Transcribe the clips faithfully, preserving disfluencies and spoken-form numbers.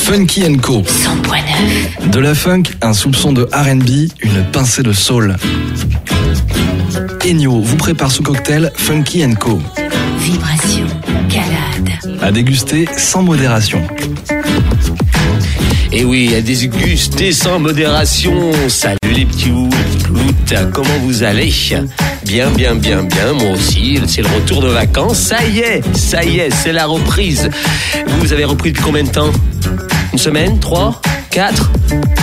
Funky and Co. cent point neuf. De la funk, un soupçon de R and B, une pincée de soul. Ennio vous prépare ce cocktail Funky and Co. Vibration, calade. À déguster sans modération. Et oui, à déguster sans modération. Salut les petits loups, les petits loups, comment vous allez ? Bien, bien, bien, bien, moi aussi, c'est le retour de vacances. Ça y est, ça y est, c'est la reprise. Vous avez repris depuis combien de temps ? Une semaine ? Trois ? Quatre ? Hier ?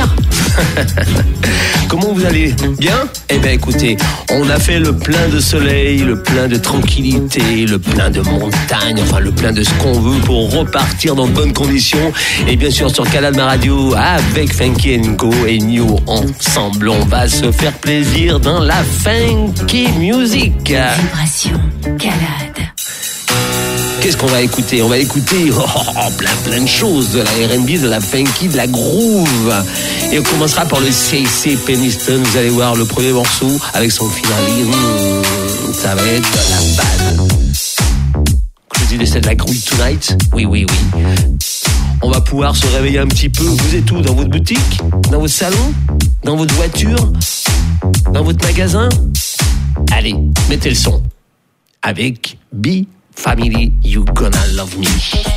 Comment vous allez ? Bien ? Eh bien écoutez, on a fait le plein de soleil, le plein de tranquillité, le plein de montagne, enfin le plein de ce qu'on veut pour repartir dans de bonnes conditions. Et bien sûr sur Calade Ma Radio avec Funky and Co et New ensemble, on va se faire plaisir dans la funky music. Vibration, calade. Qu'est-ce qu'on va écouter ? On va écouter oh, oh, plein plein de choses, de la R and B, de la funky, de la groove. Et on commencera par le C C Peniston. Vous allez voir le premier morceau avec son finale. Mmh, ça va être de la base. Je dis c'est de la groove tonight. Oui, oui, oui. On va pouvoir se réveiller un petit peu. Vous êtes où ? Dans votre boutique ? Dans votre salon ? Dans votre voiture ? Dans votre magasin ? Allez, mettez le son. Avec B Family, You Gonna Love Me.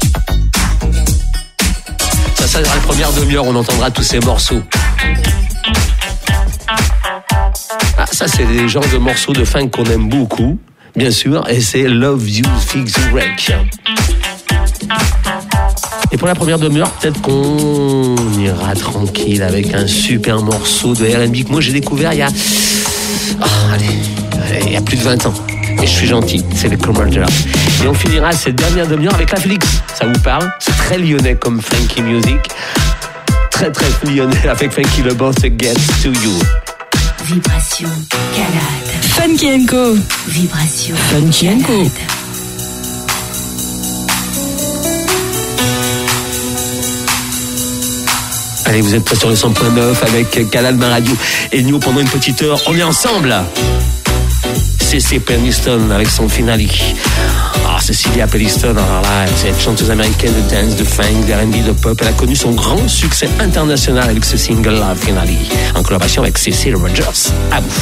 Ça, ça, dans la première demi-heure, on entendra tous ces morceaux. Ah, ça, c'est des genres de morceaux de funk qu'on aime beaucoup, bien sûr, et c'est Love You Fix You Wreck. Et pour la première demi-heure, peut-être qu'on ira tranquille avec un super morceau de R and B que moi j'ai découvert il y a... Oh, allez, allez, il y a plus de vingt ans. Et je suis gentil, c'est les Commanders. Et on finira cette dernière demi-heure avec la Félix. Ça vous parle ? C'est très lyonnais comme funky music. Très très lyonnais avec Funky le Boss Gets to You. Vibration, calade. Funky and Co. Vibration, Funky and Co. Allez, vous êtes prêts sur le cent point neuf avec Calade Ma Radio et nous pendant une petite heure. On est ensemble. C C Peniston avec son finale. Ah, Cecilia Peniston, alors là, cette chanteuse américaine de dance, de funk, de R and B, de pop. Elle a connu son grand succès international avec ce single Love Finale, en collaboration avec Cecil Rogers. À vous.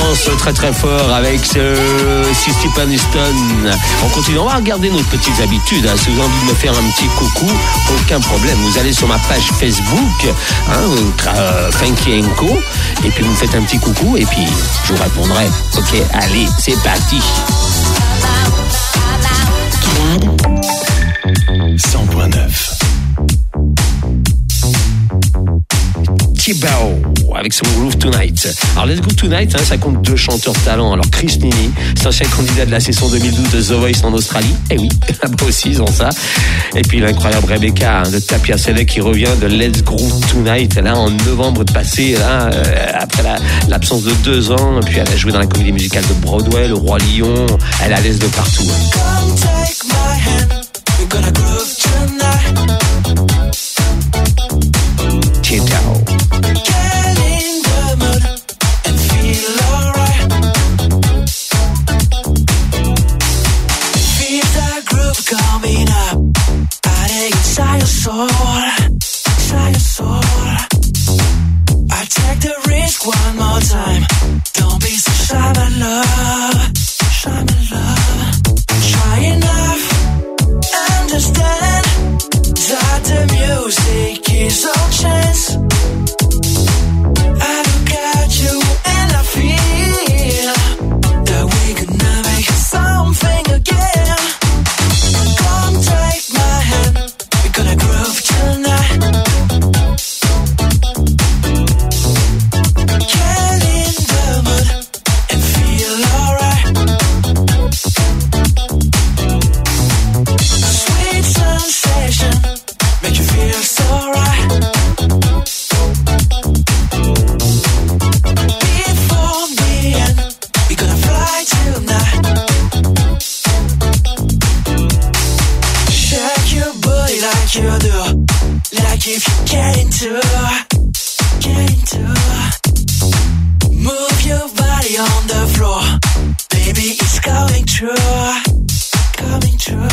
commence très très fort avec euh, Sissy Peniston. On continue, on va regarder nos petites habitudes. Hein. Si vous avez envie de me faire un petit coucou, aucun problème. Vous allez sur ma page Facebook, hein, euh, Funky and Co. Et puis vous me faites un petit coucou et puis je vous répondrai. Ok, allez, c'est parti. cent point neuf. Kibao avec son Groove Tonight. Alors Let's Go Tonight, hein, ça compte deux chanteurs talents. Alors Chris Nini, c'est ancien candidat de la saison deux mille douze de The Voice en Australie. Eh oui, là-bas aussi ils ont ça. Et puis l'incroyable Rebecca hein, de Tapia Select qui revient de Let's Groove Tonight là en novembre de passé, là, euh, après la, l'absence de deux ans. Puis elle a joué dans la comédie musicale de Broadway, Le Roi Lion. Elle est à l'aise de partout. Come take my hand, we're gonna groove tonight. Kibao. Get in the mood and feel alright. Feel the groove coming up, adding inside your soul, inside your soul. I take the risk one more time. Don't be so shy, my love, shy, my love. Try enough, understand that the music is all chance. I look at you and I feel that we gonna make something again. Come take my hand, we're gonna groove tonight. Get in the mood and feel alright. Sweet sensation, make you feel so right. Before the end, we're gonna fly tonight. Shake your body like you do, like if you get into, get into. Move your body on the floor, baby, it's coming true, coming true.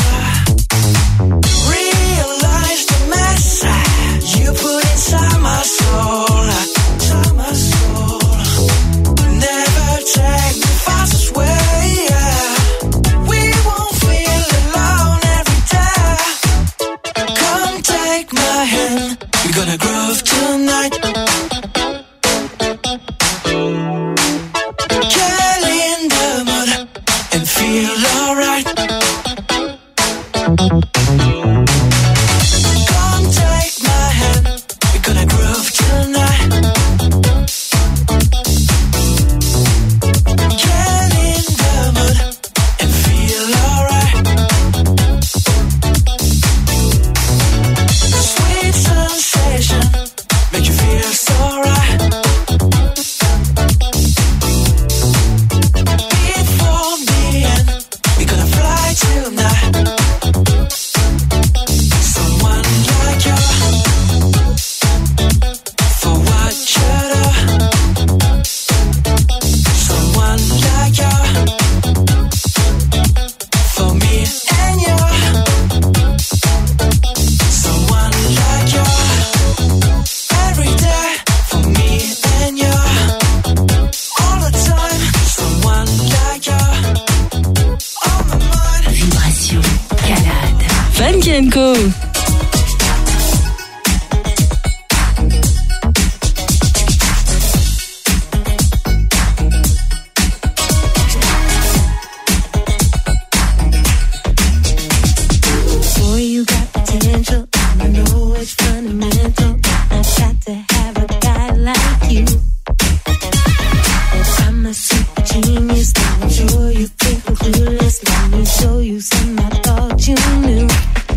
Realize the message you put inside my soul, inside my soul. Never take the fastest way, yeah. We won't feel alone every day. Come take my hand, we're gonna groove tonight. Get in the mood and feel alright. Come take my hand, we're gonna groove tonight. Get in the mood and feel alright. Sweet sensation, make you feel so right. Before the end, we're gonna fly tonight. Someone like you, for what you do. Someone like you, for me and you. Someone like you, every day, for me and you. All the time, someone like you, on my mind. Vibration, Calade. Funky and Co. Boy, you got potential, I know it's fundamental. I've got to have a guy like you. I'm a super genius, I'm sure you think I'm clueless. Let me show you something I thought you knew.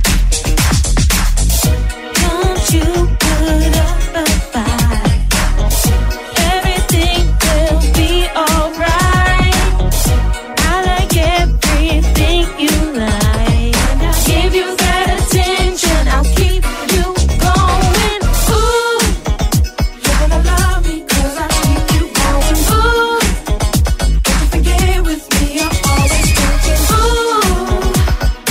Don't you put up a fight, everything will be alright. I like everything you like, and I'll give you that attention, I'll keep you going. Ooh, you're gonna love me 'cause I keep you going. Ooh, if you forget with me, you're always thinking. Ooh,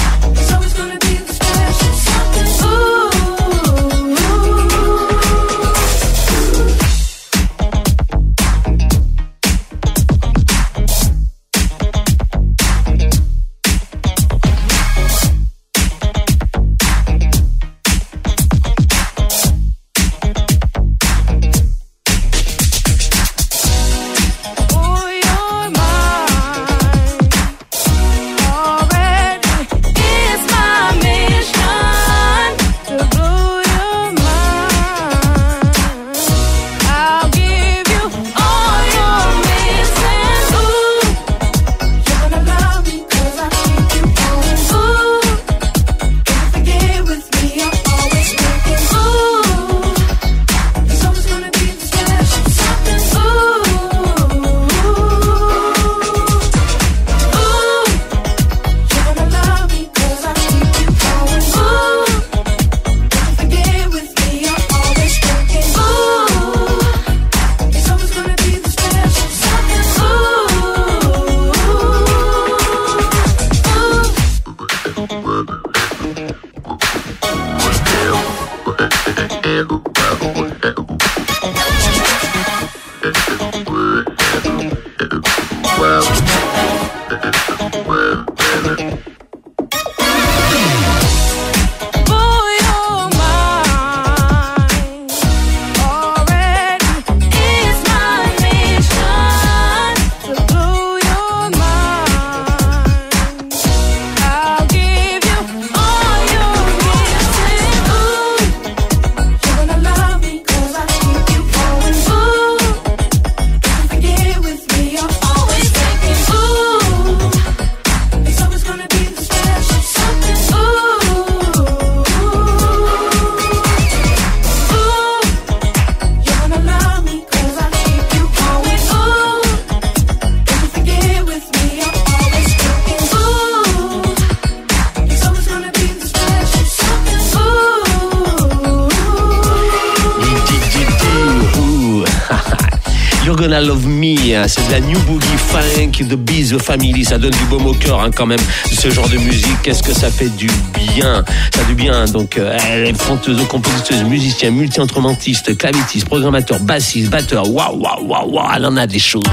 Gonna Love Me, c'est de la New Boogie Funk, The Bees, The Family, ça donne du baume au cœur hein, quand même, ce genre de musique, qu'est-ce que ça fait du bien, ça fait du bien, donc euh, elle est chanteuse, compositrice, musicien, multi-instrumentiste, clavittiste, programmateur, bassiste, batteur, waouh, waouh, waouh, waouh, elle en a des choses.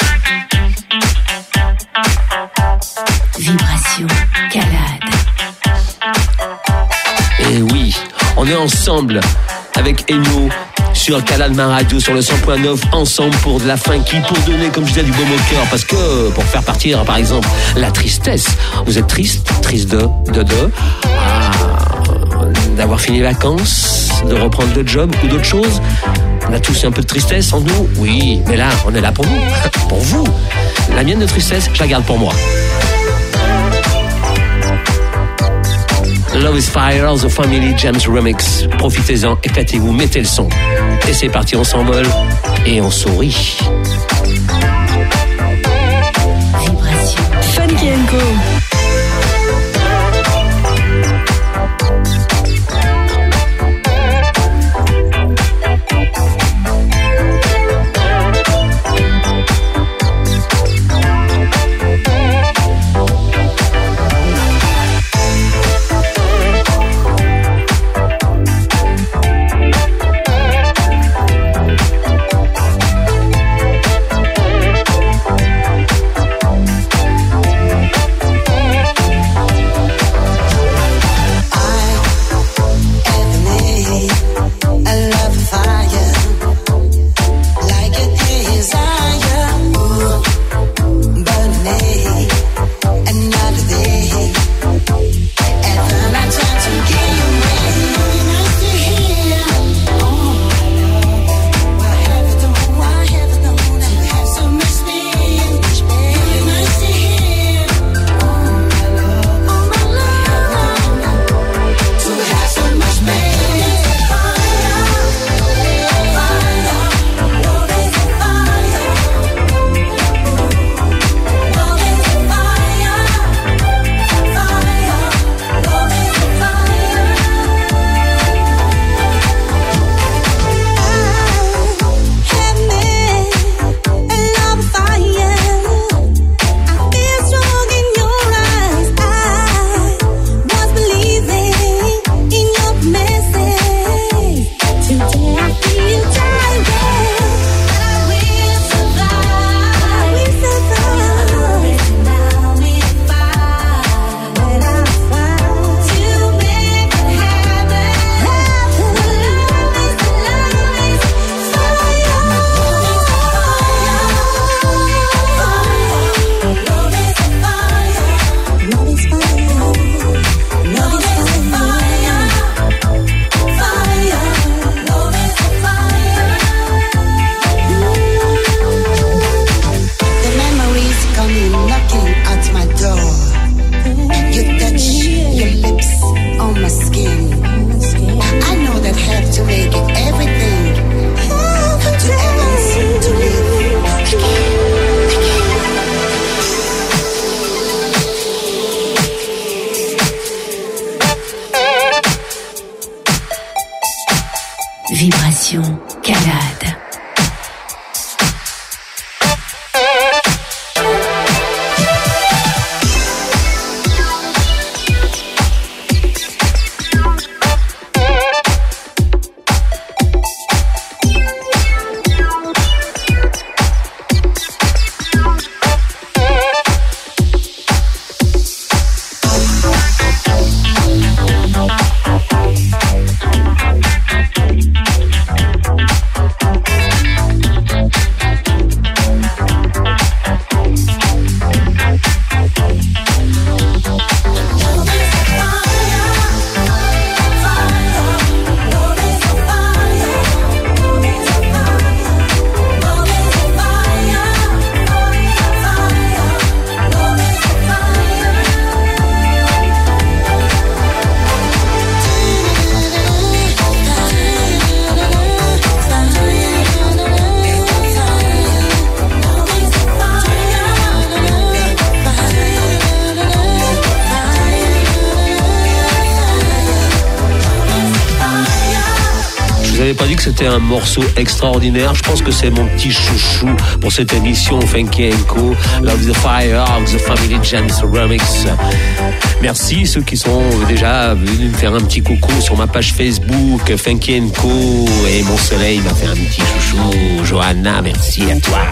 Vibration Calade. Et oui, on est ensemble avec Eno sur Calade Ma Radio, sur le cent point neuf, ensemble pour de la funky, pour donner, comme je disais, du baume au cœur, parce que pour faire partir, par exemple, la tristesse. Vous êtes triste, triste de, de, de, ah, d'avoir fini les vacances, de reprendre le job ou d'autres choses. On a tous un peu de tristesse en nous, oui, mais là, on est là pour nous, pour vous. La mienne de tristesse, je la garde pour moi. Love is Fire, The Family James Remix. Profitez-en, éclatez-vous, mettez le son. Et c'est parti, on s'envole et on sourit. Vibration Funky and Co. n'avais pas dit que c'était un morceau extraordinaire. Je pense que c'est mon petit chouchou pour cette émission Funky and Co. Love the Fire, The Family James Remix. Merci ceux qui sont déjà venus me faire un petit coucou sur ma page Facebook Funky and Co. Et Mon Soleil m'a fait un petit chouchou. Johanna, merci à toi.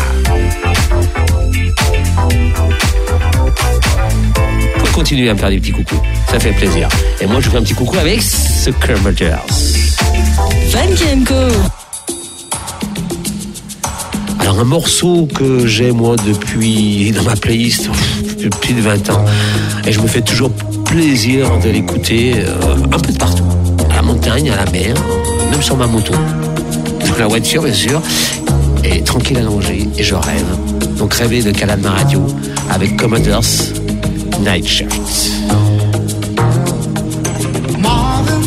Vous pouvez continuer à me faire des petits coucous, ça fait plaisir. Et moi je vous fais un petit coucou avec The Curvatures. Funky and Co. Alors un morceau que j'ai moi depuis dans ma playlist depuis plus de vingt ans et je me fais toujours plaisir de l'écouter euh, un peu de partout, à la montagne, à la mer, même sur ma moto, sur la voiture bien sûr, et tranquille allongé et je rêve. Donc rêver de Calade Ma Radio avec Commodores Night Shift. Marvin,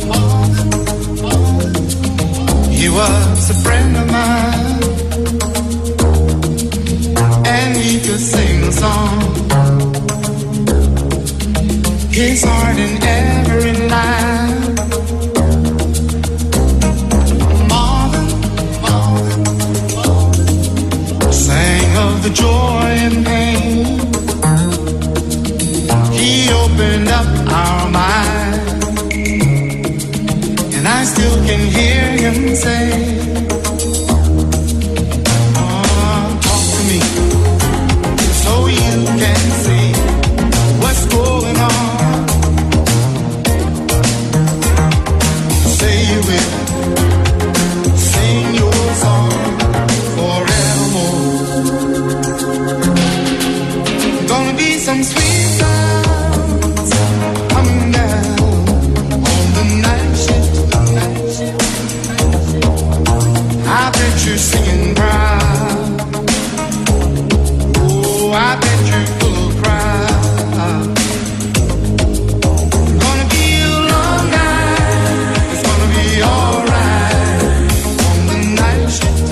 he was a friend of mine, and he could sing a song. His heart in every line. Marvin, Marvin, sang of the joy and pain. He opened up our minds, and I still can hear him say, oh, talk to me, so you can see what's going on. Say you will sing your song forevermore. Gonna be some sweet sounds coming down on the night shift. I bet you're singing proud. Oh, I bet you're full of pride. Gonna be a long night. It's gonna be alright on the night shift.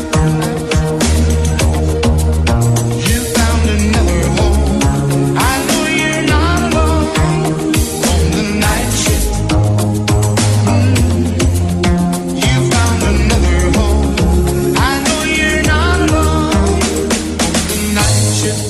You found another home. I know you're not alone on the night shift. Mm. You found another home. I know you're not alone on the night shift.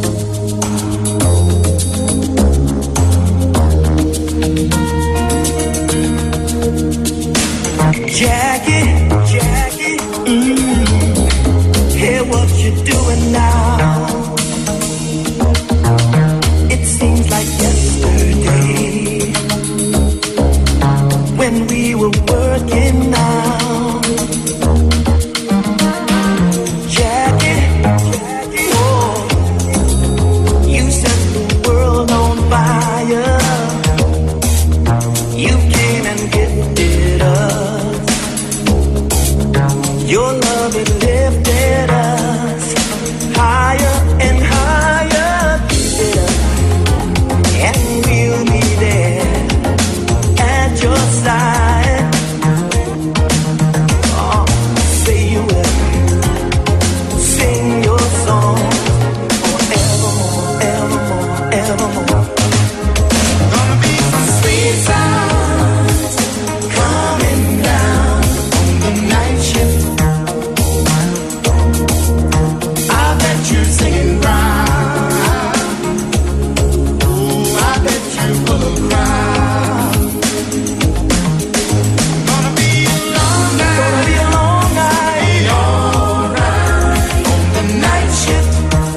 Jackie, Jackie, mm, hear what you're doing now. It seems like yesterday when we were working out. Jackie, Jackie, oh, you set the world on fire. You came and gifted us. Your love, it lifted us higher and higher, and we'll be there at your side. Oh, say you will sing your song forevermore, evermore, evermore. Gonna be some sweet sounds Coming down on the night shift. I bet you're singing proud. Oh, I bet you're full of pride. Gonna be a long night. Gonna be a long night. Be alright on the night shift.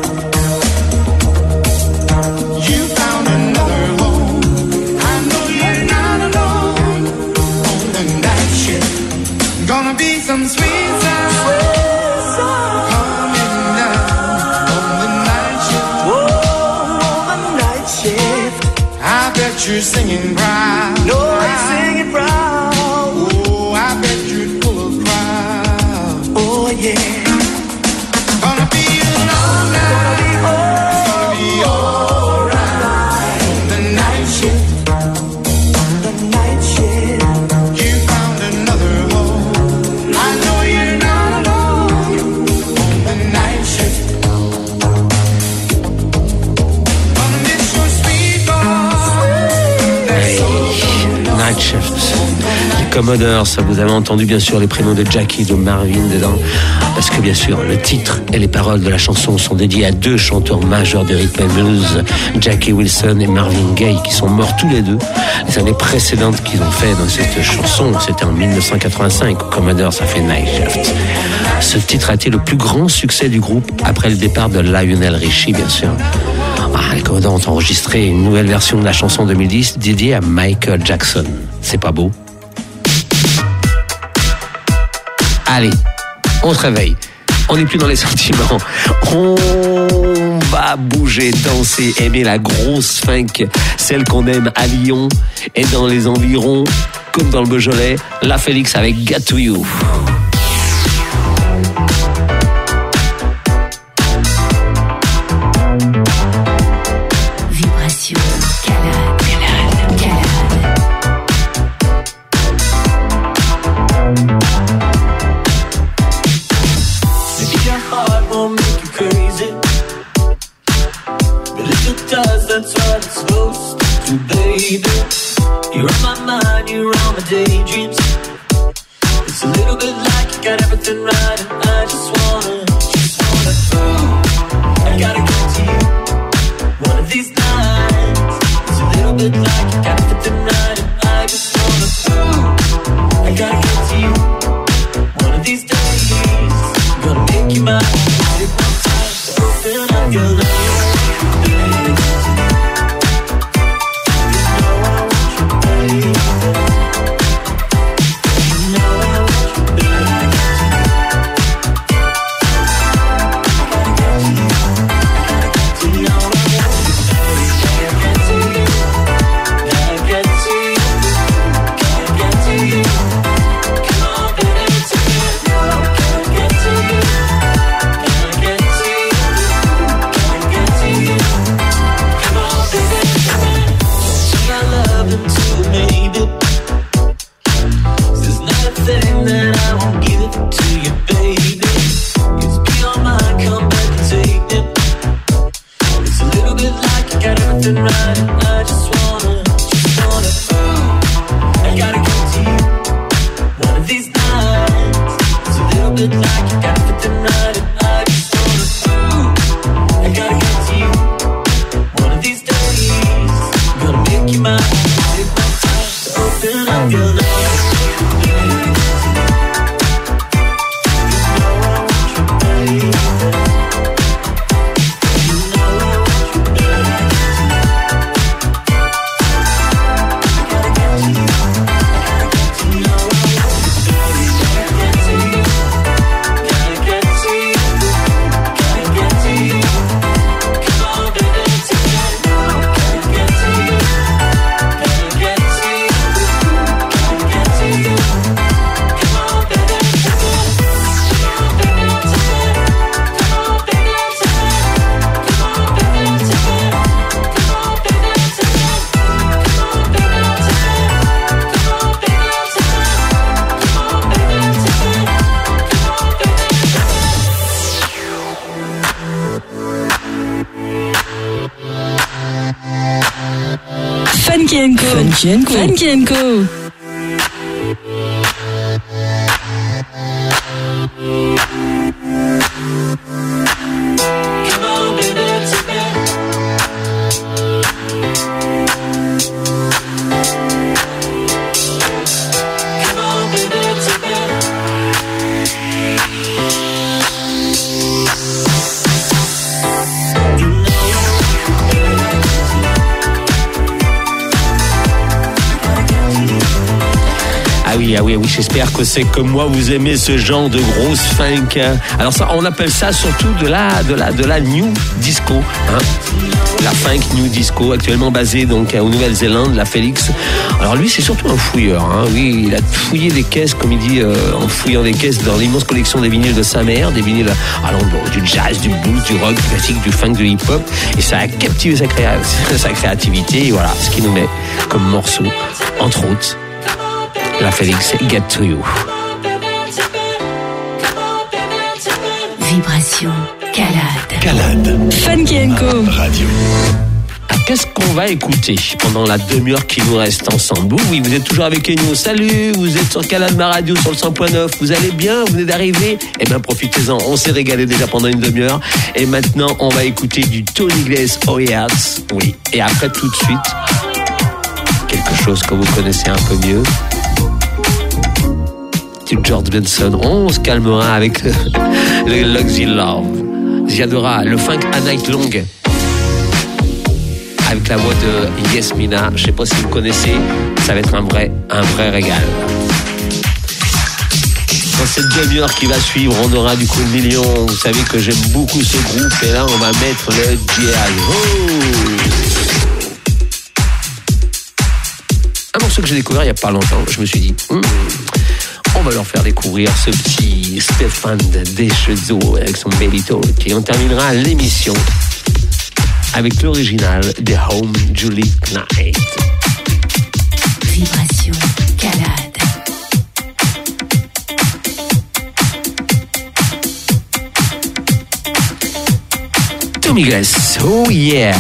You found another home. I know you're not alone on the night shift. Gonna be some sweet sounds coming down on the night shift. Whoa, the night shift. I bet you're singing proud. No, I'm singing proud. Oh, I bet you're full of pride. Oh yeah. Gonna be a long night. It's gonna be alright on the night shift. The night shift. You found another home. I know you're not alone on the night shift. Gonna miss your sweet voice. That's so Night Shift. Commodores, vous avez entendu bien sûr les prénoms de Jackie, de Marvin dedans, parce que bien sûr le titre et les paroles de la chanson sont dédiés à deux chanteurs majeurs du rhythm and blues, Jackie Wilson et Marvin Gaye, qui sont morts tous les deux les années précédentes qu'ils ont fait dans cette chanson. C'était en dix-neuf cent quatre-vingt-cinq, Commodores a fait Night Shift. Ce titre a été le plus grand succès du groupe après le départ de Lionel Richie, bien sûr. Ah, les Commodores ont enregistré une nouvelle version de la chanson deux mille dix dédiée à Michael Jackson. C'est pas beau? Allez, on se réveille. On n'est plus dans les sentiments. On va bouger, danser, aimer la grosse funk, celle qu'on aime à Lyon et dans les environs, comme dans le Beaujolais, La Félix avec Get to You. Vibration, calade, calade, calade. Maybe your heart won't make you crazy, but if it does, that's what it's supposed to, baby. You're on my mind, you're on my daydreams. It's a little bit like you got everything right, and I just wanna, just wanna, ooh, I gotta get to you one of these nights. It's a little bit like you got everything right, and I just wanna, ooh, I gotta get to you one of these days. I'm gonna make you mine, take my time to open up your love. Funky and Co. Funky and Co. Funky and Co. Ah oui, oui, j'espère que c'est comme moi, vous aimez ce genre de grosse funk. Alors ça, on appelle ça surtout de la, de la, de la new disco, hein. La funk new disco, actuellement basée donc en Nouvelle-Zélande, La Félix. Alors lui, c'est surtout un fouilleur, hein. Oui, il a fouillé des caisses, comme il dit, euh, en fouillant des caisses dans l'immense collection des vinyles de sa mère, des vinyles allant bon, du jazz, du blues, du rock, du classique, du funk, du hip-hop, et ça a captivé sa, créa- sa créativité. Et voilà, ce qui nous met comme morceau, entre autres, La Félix, Get to You. Vibration, calade. Calade. Funky and Co. Radio. À qu'est-ce qu'on va écouter pendant la demi-heure qui nous reste ensemble? Oui, vous êtes toujours avec nous. Salut, vous êtes sur Canal Ma Radio sur le cent point neuf. Vous allez bien? Vous venez d'arriver? Eh bien, profitez-en. On s'est régalé déjà pendant une demi-heure. Et maintenant, on va écouter du Tony Glass, Oh Yes. Oui. Et après, tout de suite, quelque chose que vous connaissez un peu mieux. Du George Benson. On se calmera avec le, le Luxy Love. Ziadora, le funk à Night Long. Avec la voix de Yasmina, je sais pas si vous connaissez, ça va être un vrai, un vrai régal. Dans cette demi-heure qui va suivre, on aura du coup le million. Vous savez que j'aime beaucoup ce groupe et là on va mettre le G I. Oh, un morceau que j'ai découvert il y a pas longtemps. Je me suis dit, hmm, on va leur faire découvrir ce petit Stéphane Deschezaux avec son Baby Talk. Et on terminera l'émission avec l'original de Home Julie Knight. Vibration Calade. Tommy Glass, oh yeah.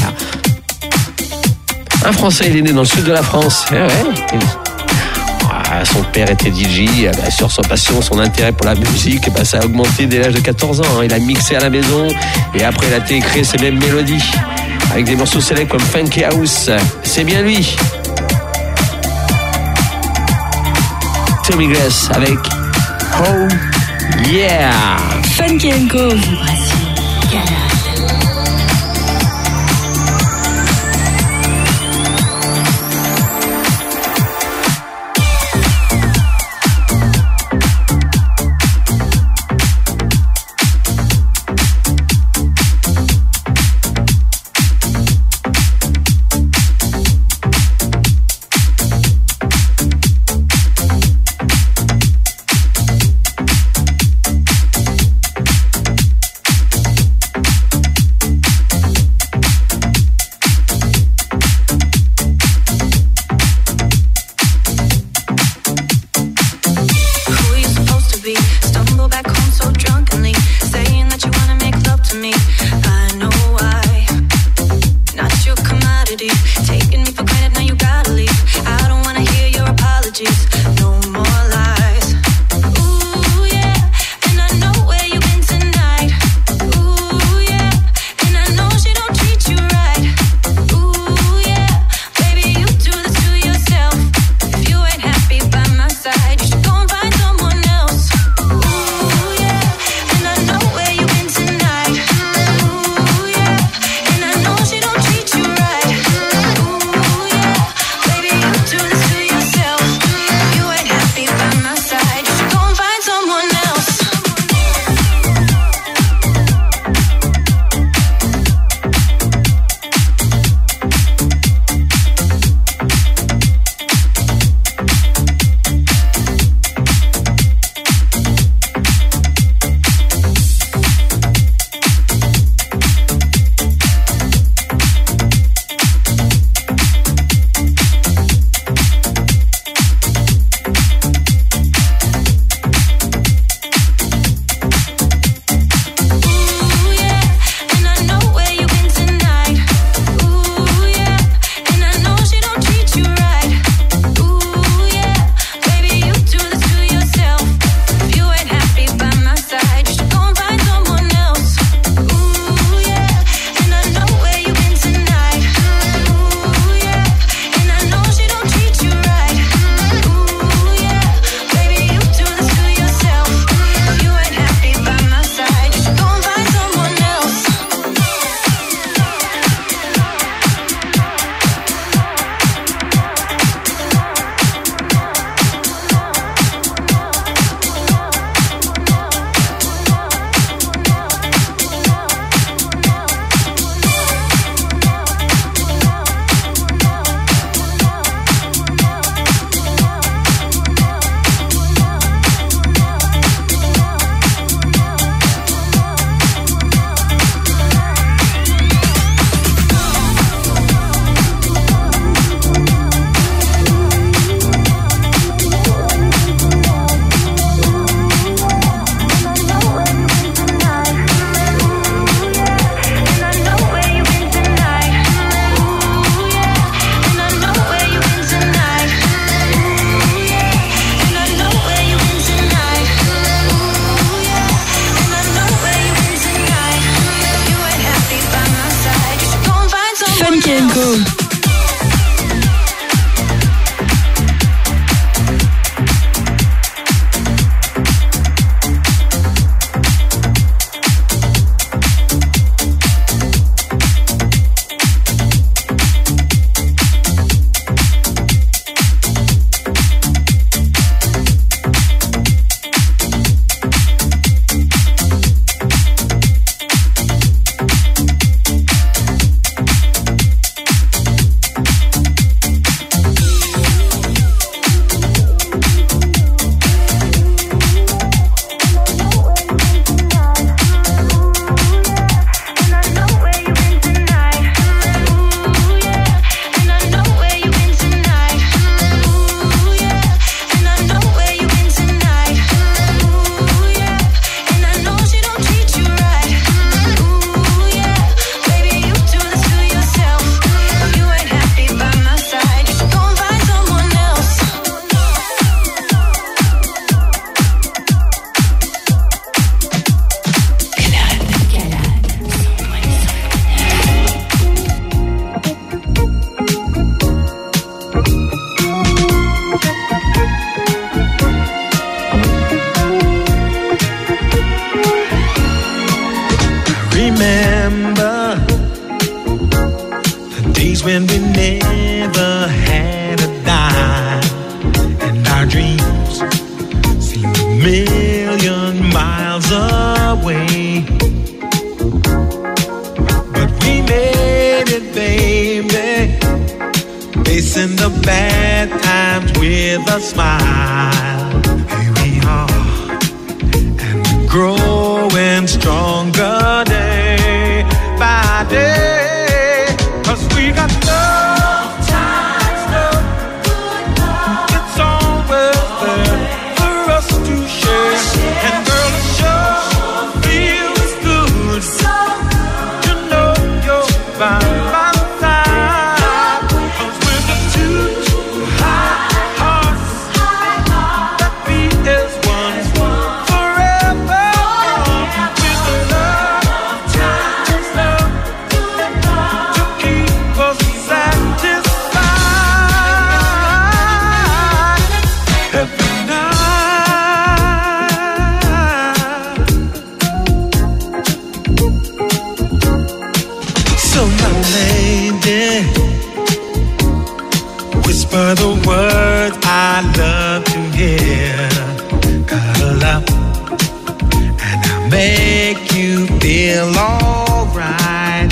Un Français, il est né dans le sud de la France. Eh ouais. Ah, son père était D J, bien sûr, sa passion, son intérêt pour la musique, bah, ça a augmenté dès l'âge de quatorze ans. Hein. Il a mixé à la maison et après il a créé ses mêmes mélodies avec des morceaux célèbres comme Funky House. C'est bien lui. Tommy Glass avec Oh Yeah. Funky and Co. Vibration Calade. days when we never had a dime, and our dreams seemed a million miles away. But we made it, baby, facing the bad times with a smile. Here we are, and we're growing stronger day by day. Cause we got love, times, love, good love. It's always there for us to share. And girl, it sure feels good to know you're by my side. Cause we're the two high hearts that beat as one forever. With the love, times, love, to keep us satisfied every night. So my lady, whisper the words I love to hear. Cuddle up and I'll make you feel alright.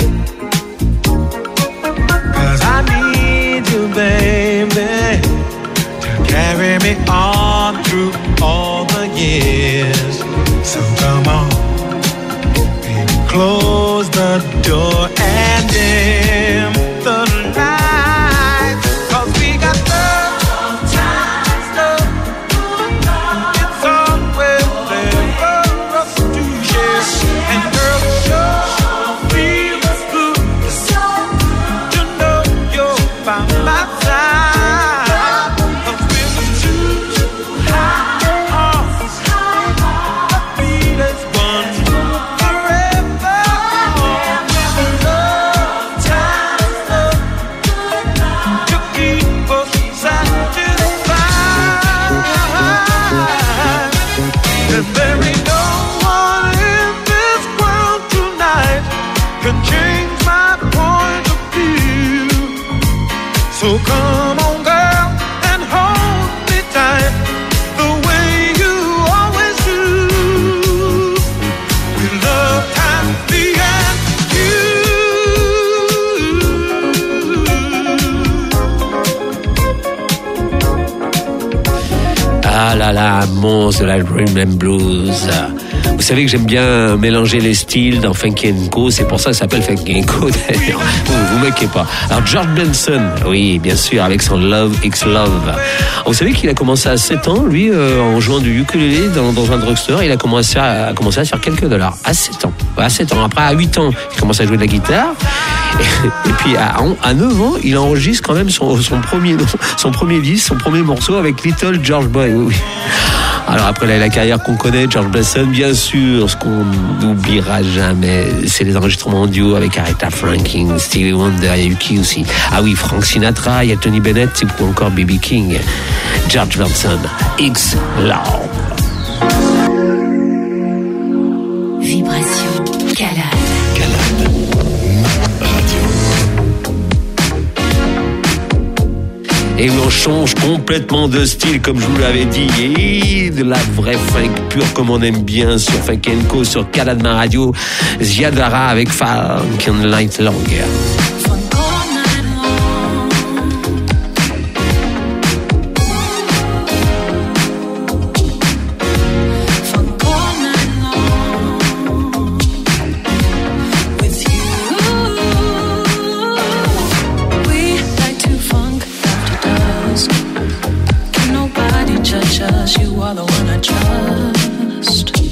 Cause I need you, baby, to carry me on through all the years. So come on, baby, close the door and dim the lights. Cause we got love, times, love, it's always there for us to share. And girl, it sure feels good to know you're by my side. Cause we're the two high hearts that beat as one forever. With the love, times, love, to keep us satisfied. And there ain't no one in this world tonight can change my point of view. So come on, girl, and hold me tight the way you always do. With love, time, me and you. Ah là là, monstre de la Rhythm and Blues. Vous savez que j'aime bien mélanger les styles dans Funky and Co. C'est pour ça que ça s'appelle Funky and Co. D'ailleurs, vous vous moquez pas. Alors George Benson, oui, bien sûr, avec son Love X Love. Vous savez qu'il a commencé à sept ans, lui, euh, en jouant du ukulélé dans, dans un drugstore. Il a commencé à, a commencé à faire quelques dollars à sept ans. À sept ans. Après, à huit ans, il commence à jouer de la guitare. Et, et puis à, à neuf ans, il enregistre quand même son, son premier son premier disque, son premier morceau avec Little George Boy. Oui, oui. Alors après la, la carrière qu'on connaît, George Benson, bien sûr, ce qu'on n'oubliera jamais, c'est les enregistrements en duo avec Aretha Franklin, Stevie Wonder, il y a eu qui aussi? Ah oui, Frank Sinatra, il y a Tony Bennett, ou encore B B King. George Benson, X Love. Vibration Calade. Et on change complètement de style, comme je vous l'avais dit, et de la vraie funk pure comme on aime bien sur Funk and Co, sur Caladma Radio. Ziadara avec Funk and Light Longer.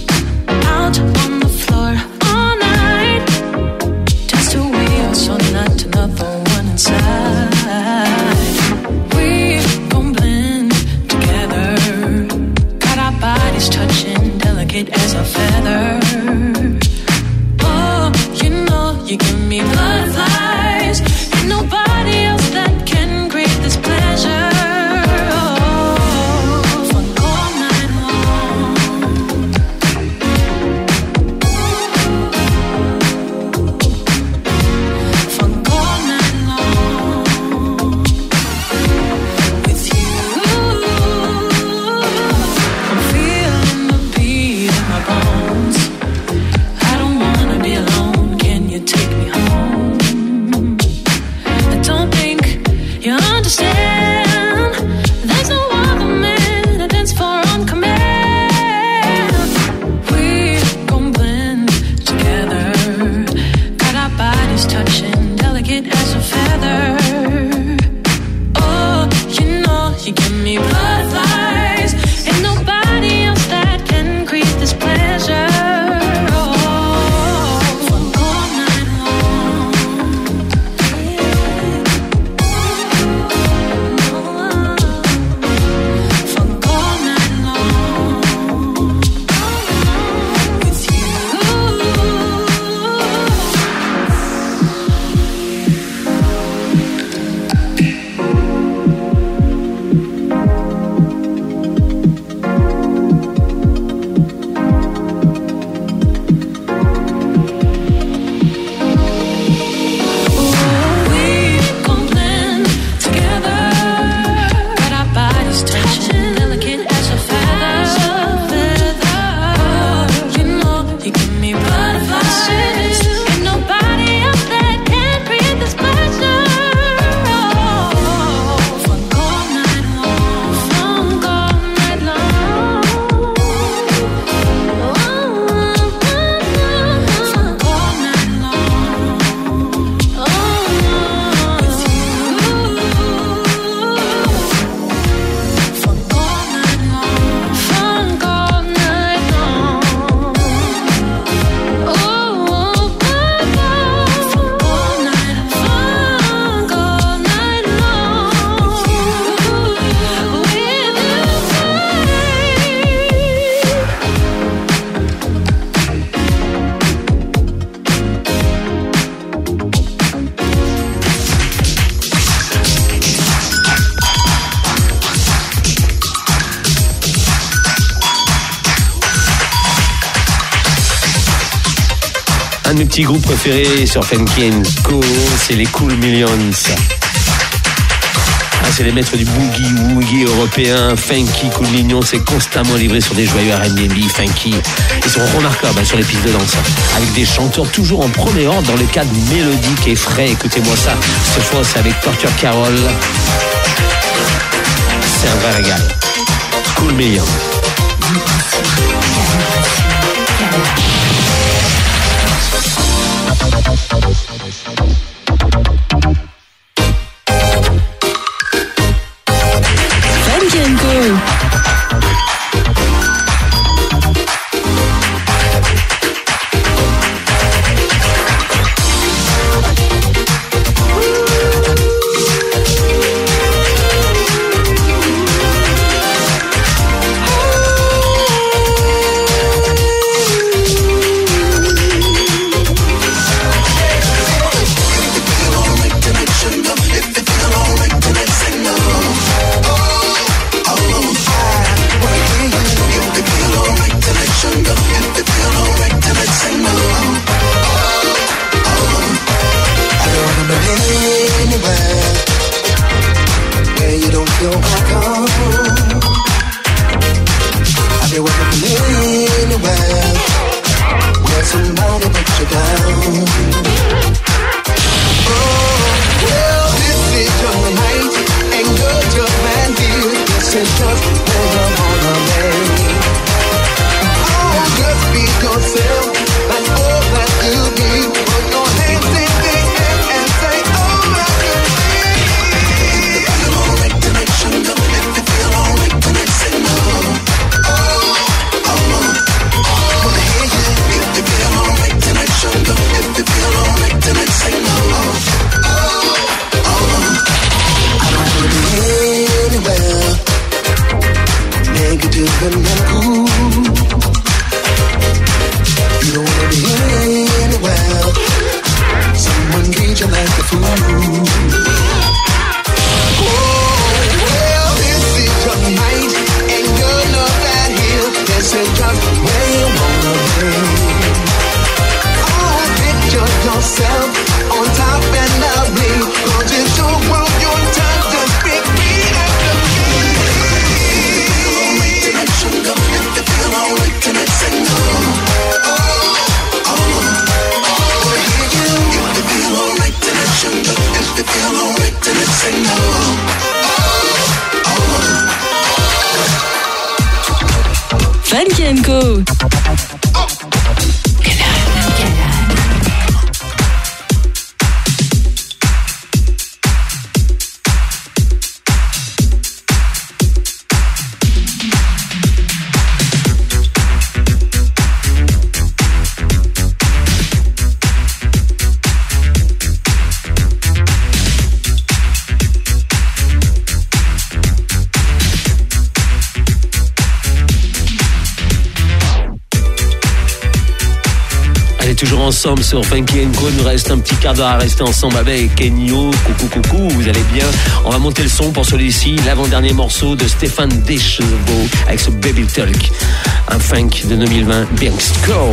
Out on the floor all night, just to we also not a feather. Oh, you know you give me butterflies. Ain't nobody else that can create this pleasure. Un de mes petits groupes préférés sur Funky and Co, c'est les Cool Millions. Ah, c'est les maîtres du boogie woogie européen. Funky, Cool Millions, c'est constamment livré sur des joyeux R and B, funky. Ils sont remarquables hein, sur les pistes de danse, avec des chanteurs toujours en premier ordre dans le cadre mélodique et frais. Écoutez-moi ça, cette fois c'est avec Porter Carroll. C'est un vrai régal. Cool Millions. Funky and Co. Funky and Co. toujours ensemble sur Funky and Co. Il nous reste un petit quart d'heure à rester ensemble avec Ennio. Coucou, coucou, vous allez bien? On va monter le son pour celui-ci, l'avant-dernier morceau de Stéphane Deschenaux avec ce Baby Talk. Un funk de deux mille vingt, Banks Go!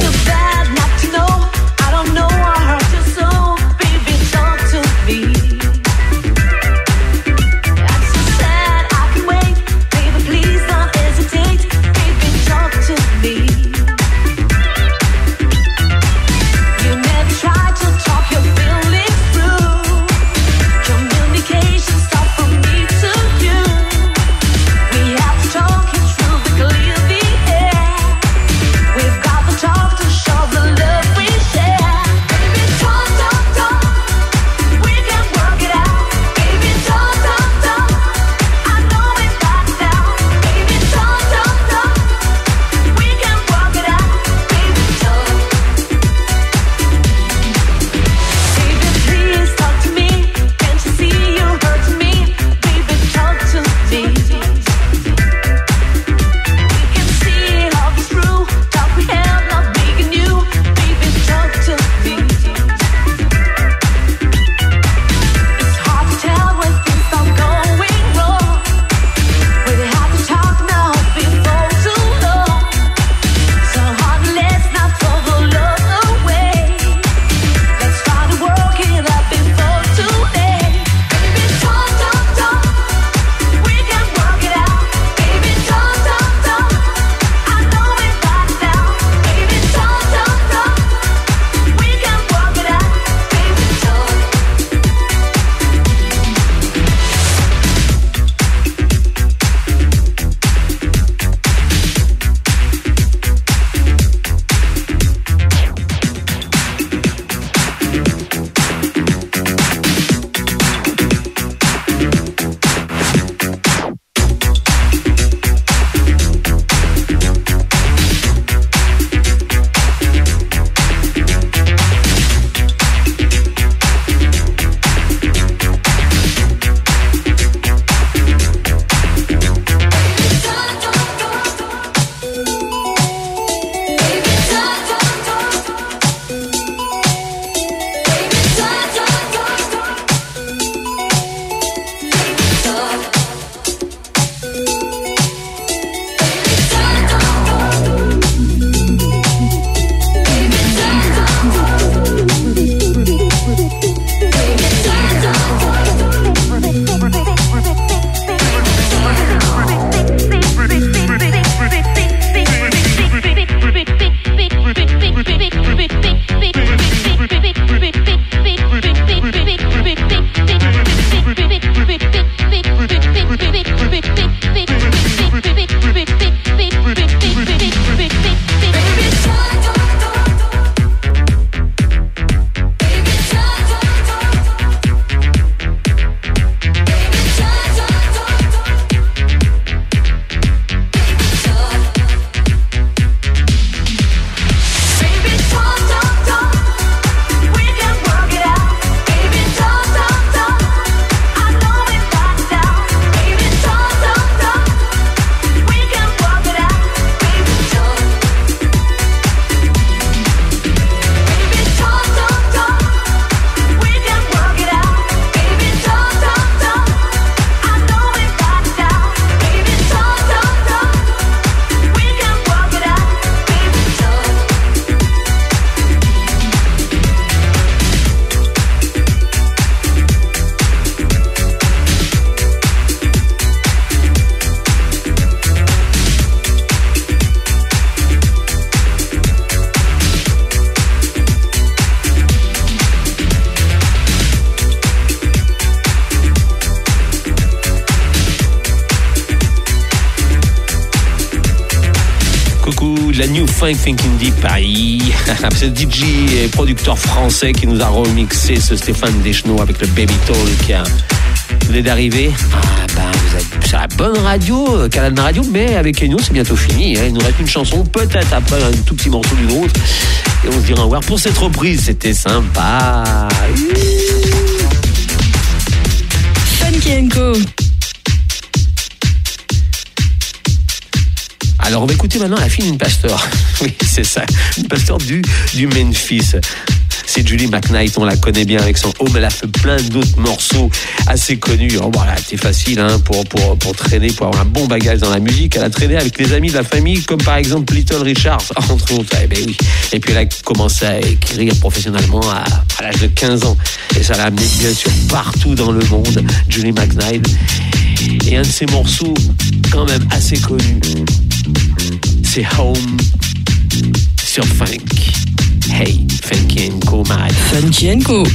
La New Funk Thinking Deep Paris. C'est le D J et producteur français qui nous a remixé ce Stéphane Deschenaux avec le Baby Talk. Vous venez d'arriver. Ah ben vous êtes sur la bonne radio, Canal Radio, mais avec Ennio c'est bientôt fini. Hein. Il nous reste une chanson, peut-être après un tout petit morceau d'une autre. Et on se dira au revoir pour cette reprise. C'était sympa. Funky and Co. Alors on va écouter maintenant la fille d'une pasteur. Oui, c'est ça, une pasteur du, du Memphis. C'est Julie McKnight, on la connaît bien avec son Home. Elle a fait plein d'autres morceaux assez connus. Alors voilà, c'est facile hein, pour, pour, pour traîner, pour avoir un bon bagage dans la musique. Elle a traîné avec les amis de la famille, comme par exemple Little Richard, entre autres. Eh ben oui. Et puis elle a commencé à écrire professionnellement à, à l'âge de quinze ans. Et ça l'a amené bien sûr partout dans le monde, Julie McKnight. Et un de ses morceaux, quand même assez connu, c'est Home sur Funk. Hey, Funky and Co, Mad. Funky and Co.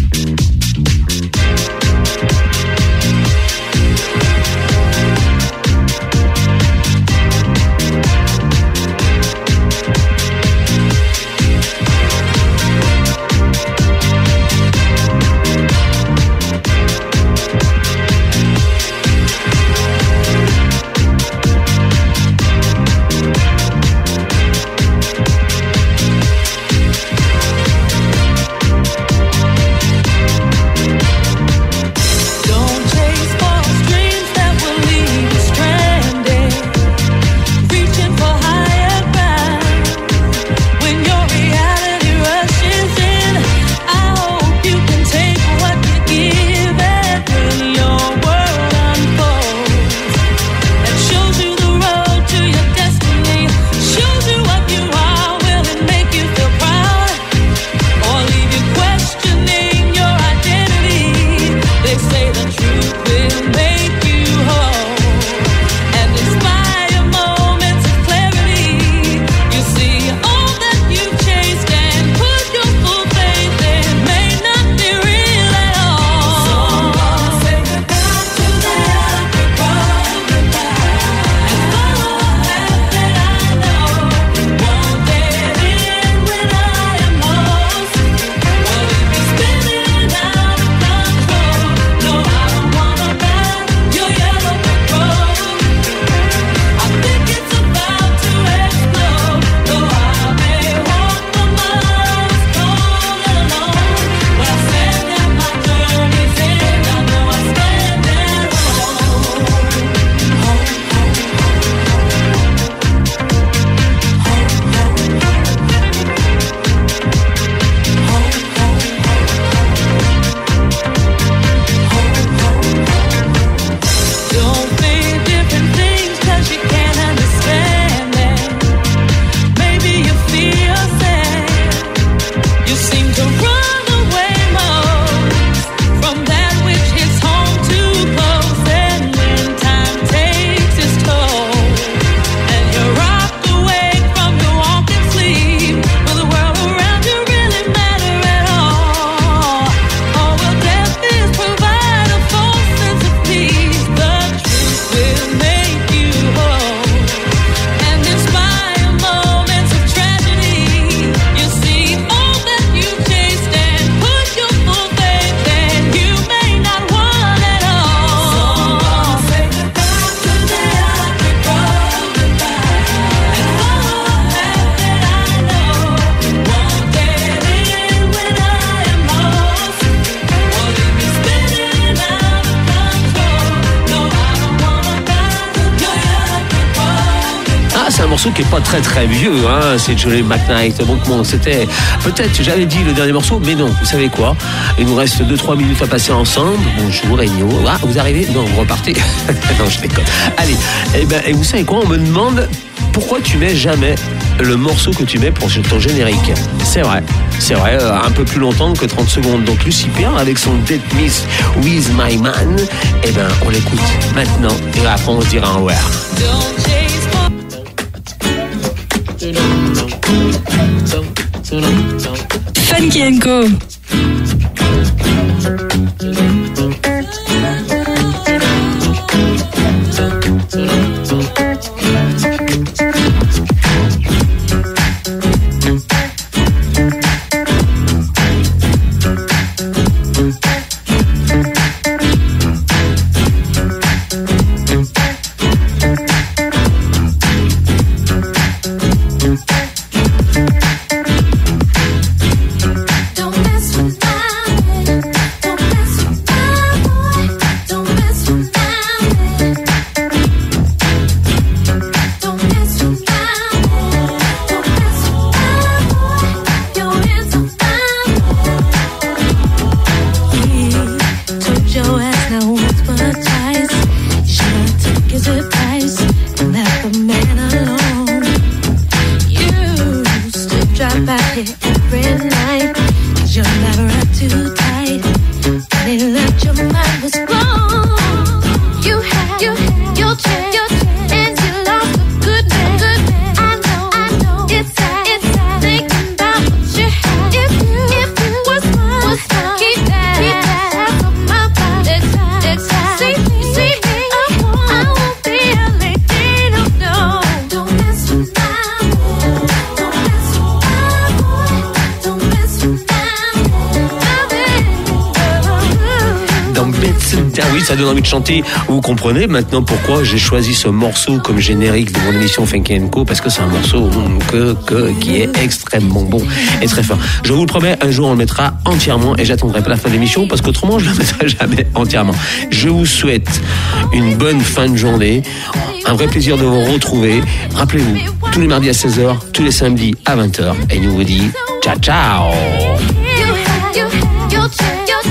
Qui est pas très très vieux, hein, c'est Julie McKnight. Donc bon, c'était peut-être, j'avais dit le dernier morceau, mais non, vous savez quoi, il nous reste deux trois minutes à passer ensemble. Bonjour Regno, ah, vous arrivez? Non, vous repartez. Non, je déconne. Allez, et ben, et vous savez quoi, on me demande pourquoi tu mets jamais le morceau que tu mets pour ton générique. C'est vrai, c'est vrai, euh, un peu plus longtemps que trente secondes. Donc Lucy Pearl avec son Dead Miss With My Man, et ben on l'écoute maintenant et après on se dira au revoir. Funky and Co. Don't mess oui, ça donne envie de chanter. Vous comprenez maintenant pourquoi j'ai choisi ce morceau comme générique de mon émission Funky and Co, parce que c'est un morceau que, que, qui est extrêmement bon et très fort. Je vous le promets, un jour on le mettra entièrement et j'attendrai pas la fin de l'émission parce qu'autrement je le mettrai jamais entièrement. Je vous souhaite une bonne fin de journée, un vrai plaisir de vous retrouver. Rappelez-vous, tous les mardis à seize heures, tous les samedis à vingt heures, et nous vous dit ciao ciao. You, you, you, you, you,